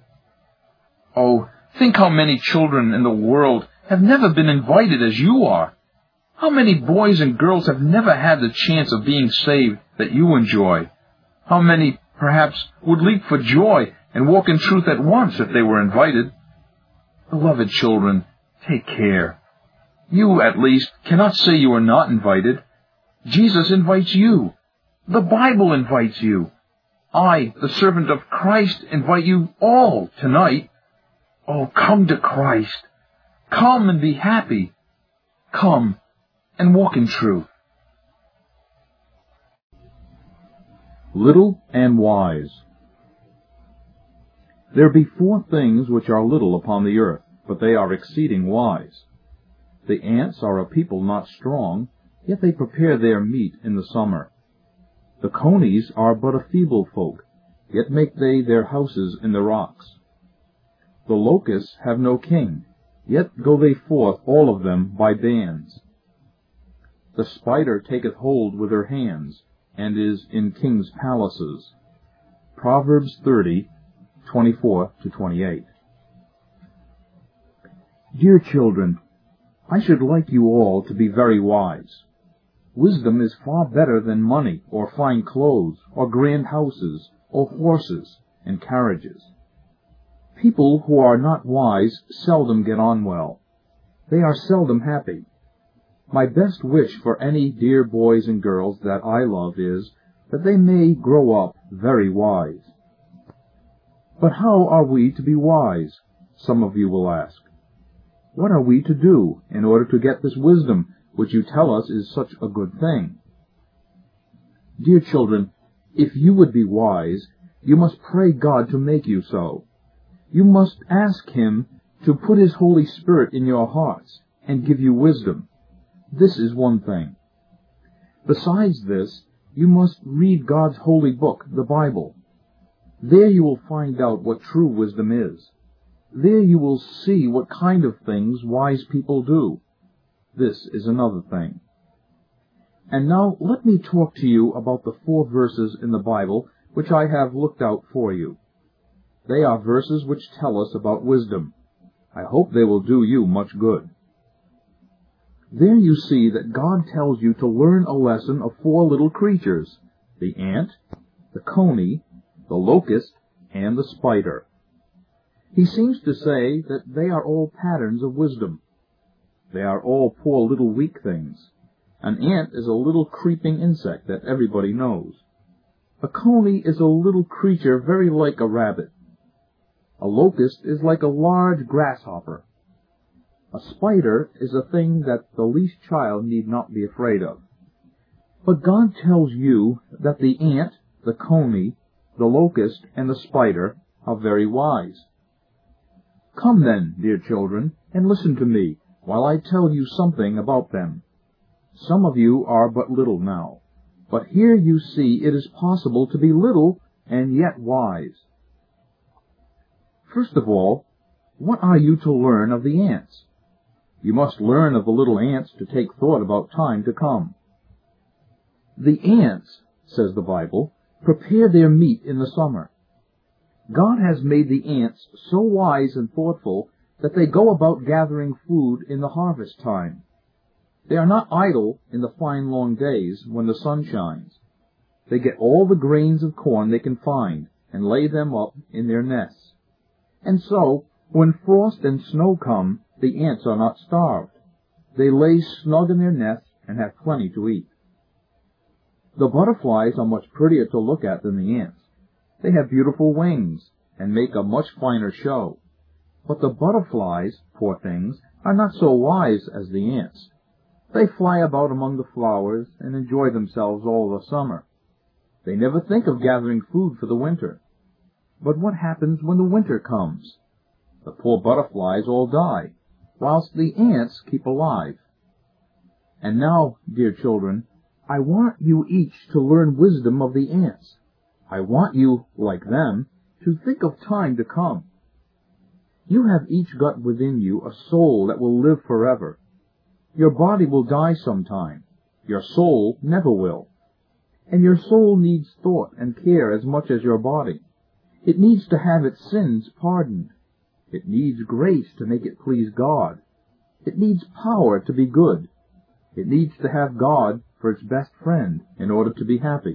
Oh, think how many children in the world have never been invited as you are. How many boys and girls have never had the chance of being saved that you enjoy? How many, perhaps, would leap for joy and walk in truth at once if they were invited? Beloved children, take care. You, at least, cannot say you are not invited. Jesus invites you. The Bible invites you. I, the servant of Christ, invite you all tonight. Oh, come to Christ. Come and be happy. Come and walk in truth. Little and wise. There be four things which are little upon the earth, but they are exceeding wise. The ants are a people not strong, yet they prepare their meat in the summer. The conies are but a feeble folk, yet make they their houses in the rocks. The locusts have no king, yet go they forth all of them by bands. The spider taketh hold with her hands, and is in kings' palaces. Proverbs thirty, twenty-four to twenty-eight. Dear children, I should like you all to be very wise. Wisdom is far better than money, or fine clothes, or grand houses, or horses and carriages. People who are not wise seldom get on well. They are seldom happy. My best wish for any dear boys and girls that I love is that they may grow up very wise. But how are we to be wise? Some of you will ask. What are we to do in order to get this wisdom, which you tell us is such a good thing? Dear children, if you would be wise, you must pray God to make you so. You must ask him to put his Holy Spirit in your hearts and give you wisdom. This is one thing. Besides this, you must read God's holy book, the Bible. There you will find out what true wisdom is. There you will see what kind of things wise people do. This is another thing. And now let me talk to you about the four verses in the Bible which I have looked out for you. They are verses which tell us about wisdom. I hope they will do you much good. There you see that God tells you to learn a lesson of four little creatures, the ant, the coney, the locust, and the spider. He seems to say that they are all patterns of wisdom. They are all poor little weak things, An ant is a little creeping insect that everybody knows. A coney is a little creature very like a rabbit. A locust is like a large grasshopper. A spider is a thing that the least child need not be afraid of. But God tells you that the ant, the coney, the locust, and the spider are very wise. Come then, dear children, and listen to me while I tell you something about them. Some of you are but little now, but here you see it is possible to be little and yet wise. First of all, what are you to learn of the ants? You must learn of the little ants to take thought about time to come. The ants, says the Bible, prepare their meat in the summer. God has made the ants so wise and thoughtful that they go about gathering food in the harvest time. They are not idle in the fine long days when the sun shines. They get all the grains of corn they can find and lay them up in their nests. And so, when frost and snow come, the ants are not starved. They lay snug in their nests and have plenty to eat. The butterflies are much prettier to look at than the ants. They have beautiful wings and make a much finer show. But the butterflies, poor things, are not so wise as the ants. They fly about among the flowers and enjoy themselves all the summer. They never think of gathering food for the winter. But what happens when the winter comes? The poor butterflies all die, whilst the ants keep alive. And now, dear children, I want you each to learn wisdom of the ants. I want you, like them, to think of time to come. You have each got within you a soul that will live forever. Your body will die sometime. Your soul never will. And your soul needs thought and care as much as your body. It needs to have its sins pardoned. It needs grace to make it please God. It needs power to be good. It needs to have God for its best friend in order to be happy.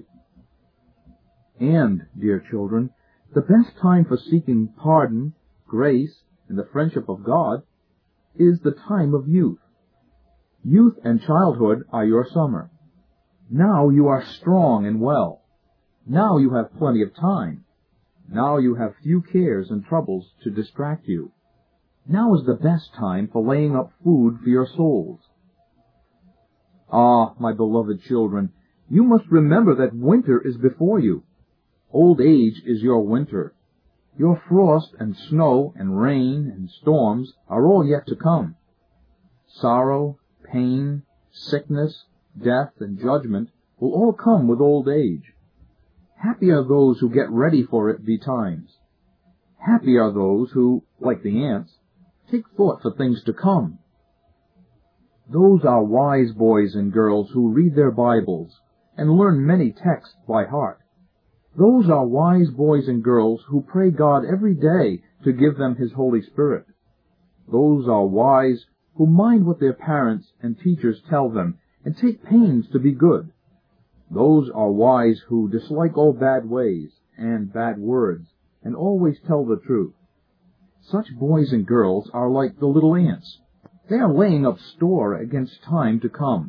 And, dear children, the best time for seeking pardon, grace, and the friendship of God is the time of youth. Youth and childhood are your summer. Now you are strong and well. Now you have plenty of time. Now you have few cares and troubles to distract you. Now is the best time for laying up food for your souls. Ah, my beloved children, you must remember that winter is before you. Old age is your winter. Your frost and snow and rain and storms are all yet to come. Sorrow, pain, sickness, death, and judgment will all come with old age. Happy are those who get ready for it betimes. Happy are those who, like the ants, take thought for things to come. Those are wise boys and girls who read their Bibles and learn many texts by heart. Those are wise boys and girls who pray God every day to give them His Holy Spirit. Those are wise who mind what their parents and teachers tell them and take pains to be good. Those are wise who dislike all bad ways and bad words and always tell the truth. Such boys and girls are like the little ants. They are laying up store against time to come.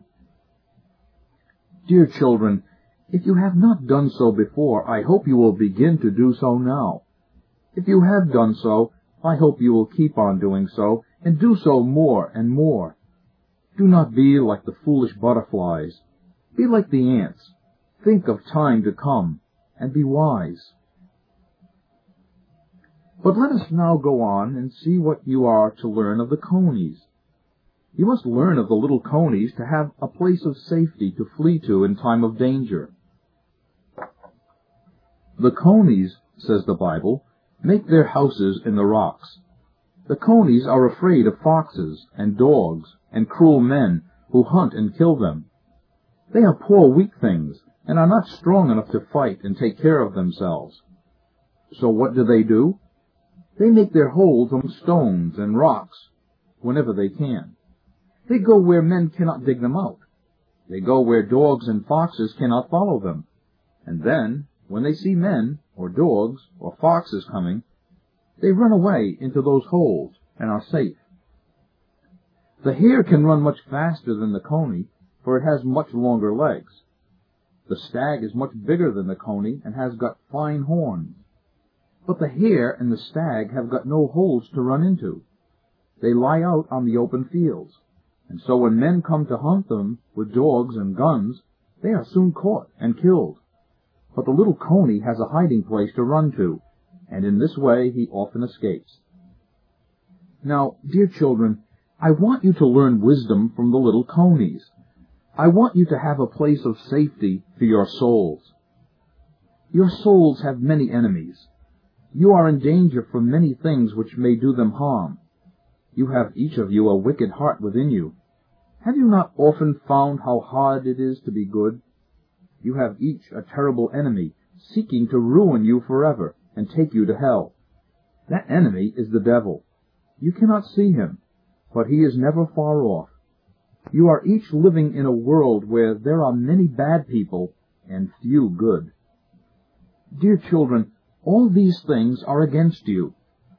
Dear children, if you have not done so before, I hope you will begin to do so now. If you have done so, I hope you will keep on doing so, and do so more and more. Do not be like the foolish butterflies. Be like the ants. Think of time to come, and be wise. But let us now go on and see what you are to learn of the conies. You must learn of the little conies to have a place of safety to flee to in time of danger. The conies, says the Bible, make their houses in the rocks. The conies are afraid of foxes and dogs and cruel men who hunt and kill them. They are poor, weak things and are not strong enough to fight and take care of themselves. So what do they do? They make their holes on stones and rocks whenever they can. They go where men cannot dig them out. They go where dogs and foxes cannot follow them. And then, when they see men, or dogs, or foxes coming, they run away into those holes and are safe. The hare can run much faster than the coney, for it has much longer legs. The stag is much bigger than the coney and has got fine horns. But the hare and the stag have got no holes to run into. They lie out on the open fields, and so when men come to hunt them with dogs and guns, they are soon caught and killed. But the little coney has a hiding place to run to, and in this way he often escapes. Now, dear children, I want you to learn wisdom from the little conies. I want you to have a place of safety for your souls. Your souls have many enemies. You are in danger from many things which may do them harm. You have each of you a wicked heart within you. Have you not often found how hard it is to be good? You have each a terrible enemy, seeking to ruin you forever and take you to hell. That enemy is the devil. You cannot see him, but he is never far off. You are each living in a world where there are many bad people and few good. Dear children, all these things are against you.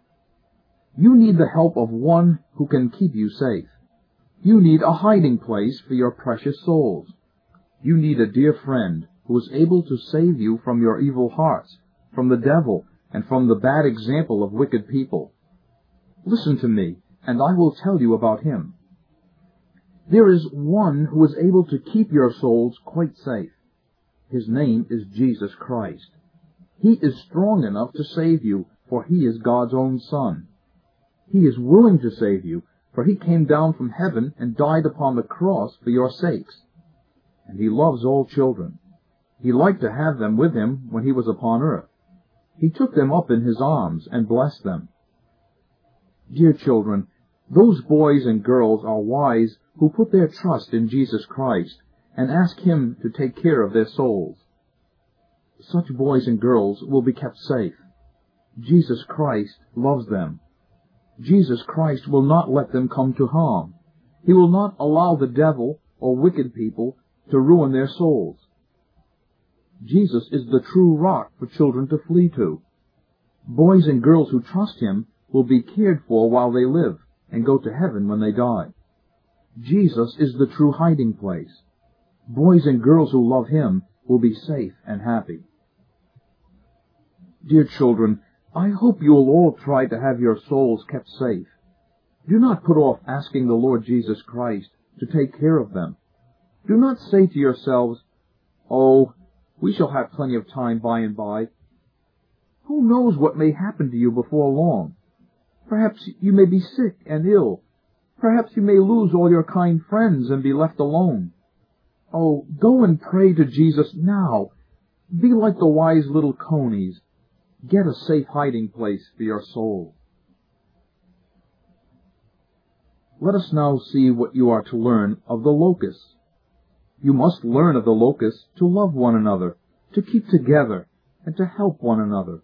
You need the help of one who can keep you safe. You need a hiding place for your precious souls. You need a dear friend who is able to save you from your evil hearts, from the devil, and from the bad example of wicked people. Listen to me, and I will tell you about him. There is one who is able to keep your souls quite safe. His name is Jesus Christ. He is strong enough to save you, for he is God's own Son. He is willing to save you, for he came down from heaven and died upon the cross for your sakes. And he loves all children. He liked to have them with him when he was upon earth. He took them up in his arms and blessed them. Dear children, those boys and girls are wise who put their trust in Jesus Christ and ask him to take care of their souls. Such boys and girls will be kept safe. Jesus Christ loves them. Jesus Christ will not let them come to harm. He will not allow the devil or wicked people to ruin their souls. Jesus is the true rock for children to flee to. Boys and girls who trust him will be cared for while they live and go to heaven when they die. Jesus is the true hiding place. Boys and girls who love him will be safe and happy. Dear children, I hope you will all try to have your souls kept safe. Do not put off asking the Lord Jesus Christ to take care of them. Do not say to yourselves, "Oh, we shall have plenty of time by and by." Who knows what may happen to you before long? Perhaps you may be sick and ill. Perhaps you may lose all your kind friends and be left alone. Oh, go and pray to Jesus now. Be like the wise little conies. Get a safe hiding place for your soul. Let us now see what you are to learn of the locusts. You must learn of the locusts to love one another, to keep together, and to help one another.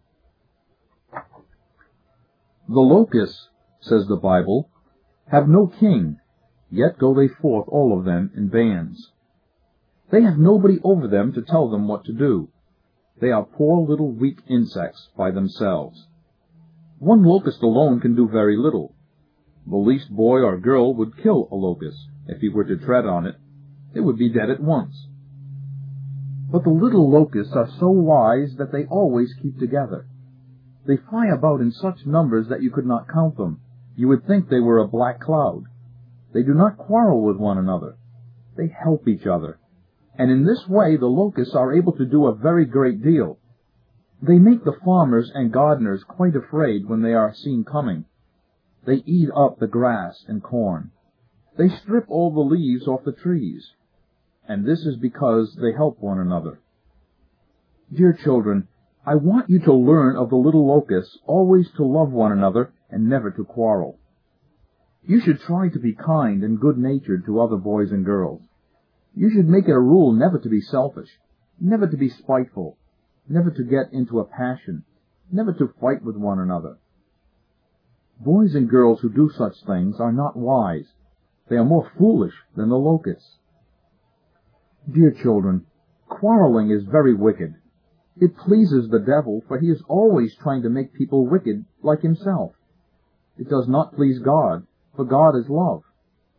The locusts, says the Bible, have no king, yet go they forth all of them in bands. They have nobody over them to tell them what to do. They are poor little weak insects by themselves. One locust alone can do very little. The least boy or girl would kill a locust if he were to tread on it. It would be dead at once. But the little locusts are so wise that they always keep together. They fly about in such numbers that you could not count them. You would think they were a black cloud. They do not quarrel with one another. They help each other. And in this way the locusts are able to do a very great deal. They make the farmers and gardeners quite afraid when they are seen coming. They eat up the grass and corn. They strip all the leaves off the trees. And this is because they help one another. Dear children, I want you to learn of the little locusts always to love one another and never to quarrel. You should try to be kind and good-natured to other boys and girls. You should make it a rule never to be selfish, never to be spiteful, never to get into a passion, never to fight with one another. Boys and girls who do such things are not wise. They are more foolish than the locusts. Dear children, quarreling is very wicked. It pleases the devil, for he is always trying to make people wicked like himself. It does not please God, for God is love.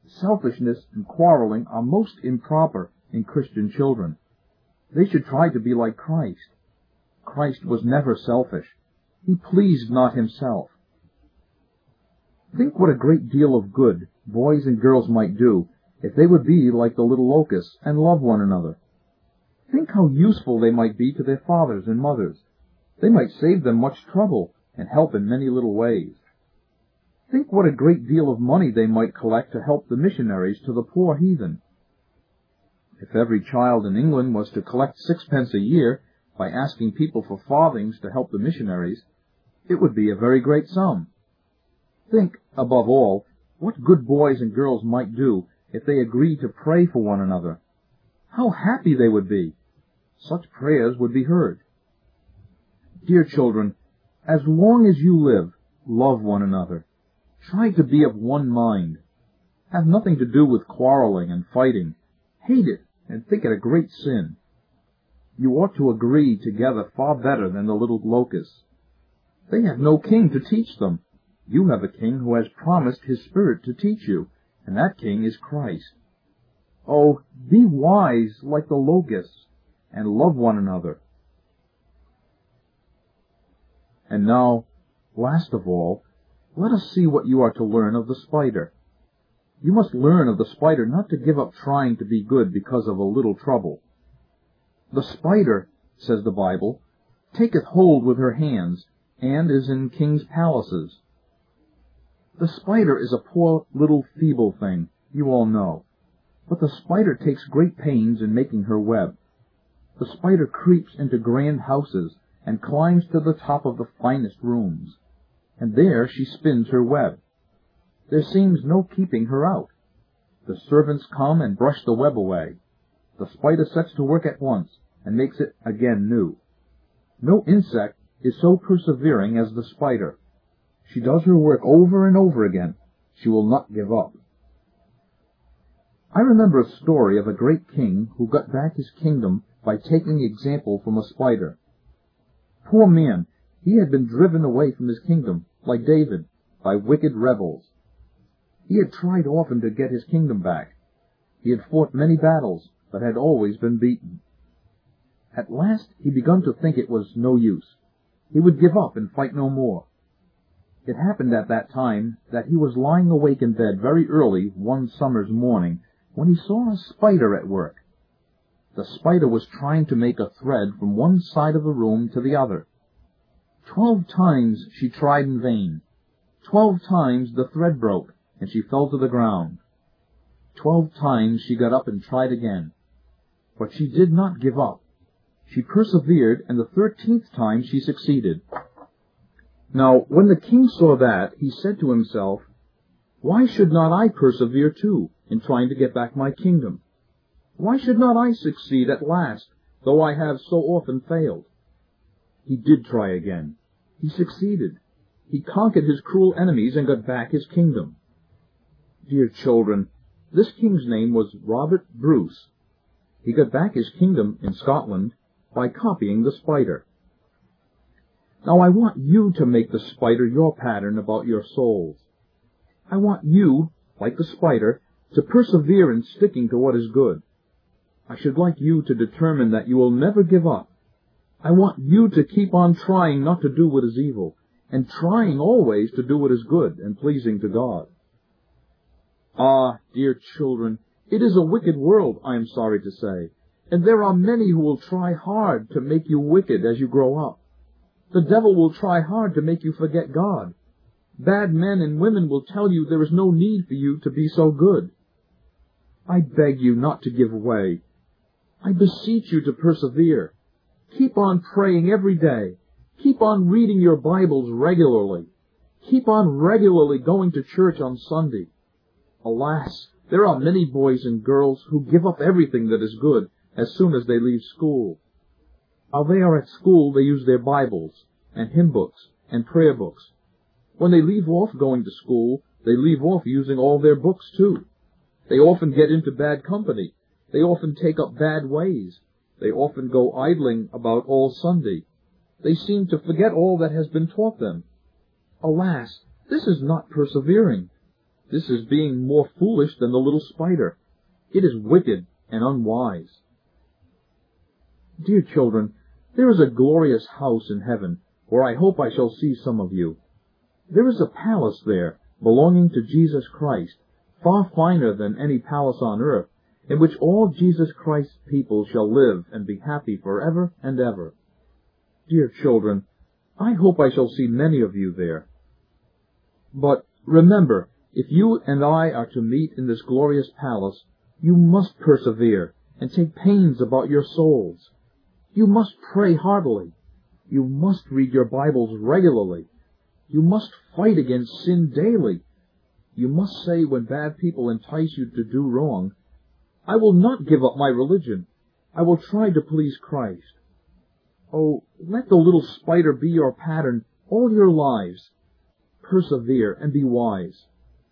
Selfishness and quarreling are most improper in Christian children. They should try to be like Christ. Christ was never selfish. He pleased not himself. Think what a great deal of good boys and girls might do if they would be like the little locusts and love one another. Think how useful they might be to their fathers and mothers. They might save them much trouble and help in many little ways. Think what a great deal of money they might collect to help the missionaries to the poor heathen. If every child in England was to collect sixpence a year by asking people for farthings to help the missionaries, it would be a very great sum. Think, above all, what good boys and girls might do if they agreed to pray for one another. How happy they would be! Such prayers would be heard. Dear children, as long as you live, love one another. Try to be of one mind. Have nothing to do with quarreling and fighting. Hate it and think it a great sin. You ought to agree together far better than the little locusts. They have no king to teach them. You have a king who has promised his Spirit to teach you, and that king is Christ. Oh, be wise like the locusts, and love one another. And now, last of all, let us see what you are to learn of the spider. You must learn of the spider not to give up trying to be good because of a little trouble. The spider, says the Bible, taketh hold with her hands, and is in kings' palaces. The spider is a poor little feeble thing, you all know. But the spider takes great pains in making her web. The spider creeps into grand houses and climbs to the top of the finest rooms. And there she spins her web. There seems no keeping her out. The servants come and brush the web away. The spider sets to work at once and makes it again new. No insect is so persevering as the spider. She does her work over and over again. She will not give up. I remember a story of a great king who got back his kingdom by taking example from a spider. Poor man, he had been driven away from his kingdom, like David, by wicked rebels. He had tried often to get his kingdom back. He had fought many battles, but had always been beaten. At last he begun to think it was no use. He would give up and fight no more. It happened at that time that he was lying awake in bed very early one summer's morning when he saw a spider at work. The spider was trying to make a thread from one side of the room to the other. Twelve times she tried in vain. Twelve times the thread broke, and she fell to the ground. Twelve times she got up and tried again. But she did not give up. She persevered, and the thirteenth time she succeeded. Now, when the king saw that, he said to himself, "Why should not I persevere too in trying to get back my kingdom? Why should not I succeed at last, though I have so often failed?" He did try again. He succeeded. He conquered his cruel enemies and got back his kingdom. Dear children, this king's name was Robert Bruce. He got back his kingdom in Scotland by copying the spider. Now I want you to make the spider your pattern about your souls. I want you, like the spider, to persevere in sticking to what is good. I should like you to determine that you will never give up. I want you to keep on trying not to do what is evil, and trying always to do what is good and pleasing to God. Ah, dear children, it is a wicked world, I am sorry to say, and there are many who will try hard to make you wicked as you grow up. The devil will try hard to make you forget God. Bad men and women will tell you there is no need for you to be so good. I beg you not to give way. I beseech you to persevere. Keep on praying every day. Keep on reading your Bibles regularly. Keep on regularly going to church on Sunday. Alas, there are many boys and girls who give up everything that is good as soon as they leave school. While they are at school, they use their Bibles and hymn books and prayer books. When they leave off going to school, they leave off using all their books too. They often get into bad company. They often take up bad ways. They often go idling about all Sunday. They seem to forget all that has been taught them. Alas, this is not persevering. This is being more foolish than the little spider. It is wicked and unwise. Dear children, there is a glorious house in heaven, where I hope I shall see some of you. There is a palace there, belonging to Jesus Christ, far finer than any palace on earth, in which all Jesus Christ's people shall live and be happy forever and ever. Dear children, I hope I shall see many of you there. But remember, if you and I are to meet in this glorious palace, you must persevere and take pains about your souls. You must pray heartily. You must read your Bibles regularly. You must fight against sin daily. You must say when bad people entice you to do wrong, I will not give up my religion. I will try to please Christ. Oh, let the little spider be your pattern all your lives. Persevere and be wise.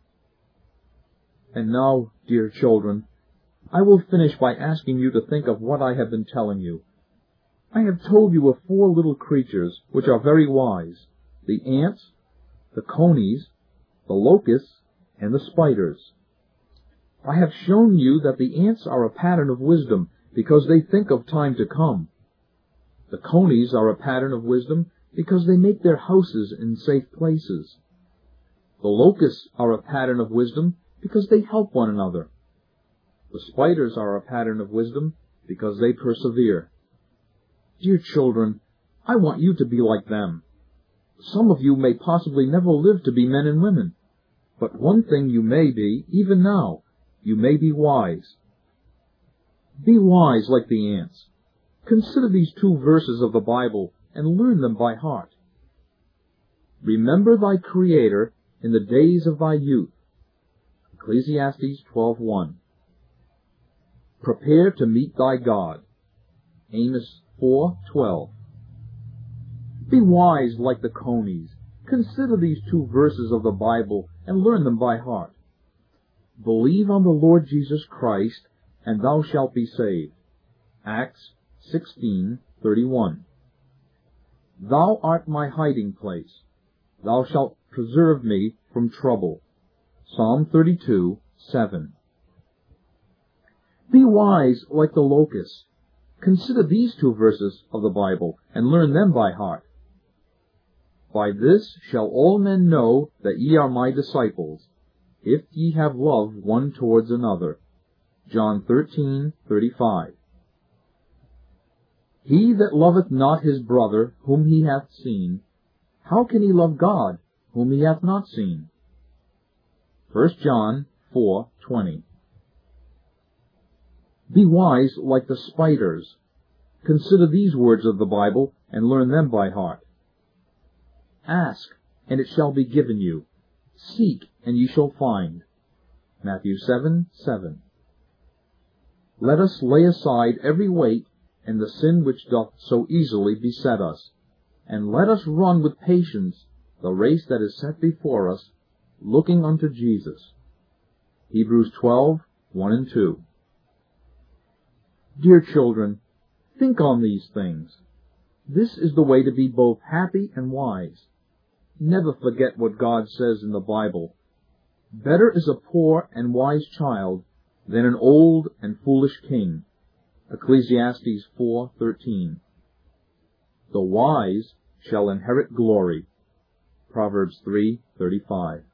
And now, dear children, I will finish by asking you to think of what I have been telling you. I have told you of four little creatures which are very wise: the ants, the conies, the locusts, and the spiders. I have shown you that the ants are a pattern of wisdom because they think of time to come. The conies are a pattern of wisdom because they make their houses in safe places. The locusts are a pattern of wisdom because they help one another. The spiders are a pattern of wisdom because they persevere. Dear children, I want you to be like them. Some of you may possibly never live to be men and women, but one thing you may be, even now, you may be wise. Be wise like the ants. Consider these two verses of the Bible and learn them by heart. Remember thy Creator in the days of thy youth. Ecclesiastes twelve one. Prepare to meet thy God. Amos four twelve. Be wise like the conies. Consider these two verses of the Bible and learn them by heart. Believe on the Lord Jesus Christ, and thou shalt be saved. Acts sixteen thirty-one. Thou art my hiding place. Thou shalt preserve me from trouble. Psalm thirty-two seven. Be wise like the locusts. Consider these two verses of the Bible and learn them by heart. By this shall all men know that ye are my disciples, if ye have love one towards another. John thirteen thirty-five. He that loveth not his brother whom he hath seen, how can he love God whom he hath not seen? First John four twenty. Be wise like the spiders. Consider these words of the Bible and learn them by heart. Ask, and it shall be given you. Seek, and ye shall find. Matthew seven seven. Let us lay aside every weight and the sin which doth so easily beset us, and let us run with patience the race that is set before us, looking unto Jesus. Hebrews twelve one and two. Dear children, think on these things. This is the way to be both happy and wise. Never forget what God says in the Bible. Better is a poor and wise child than an old and foolish king. Ecclesiastes four thirteen. The wise shall inherit glory. Proverbs three thirty-five.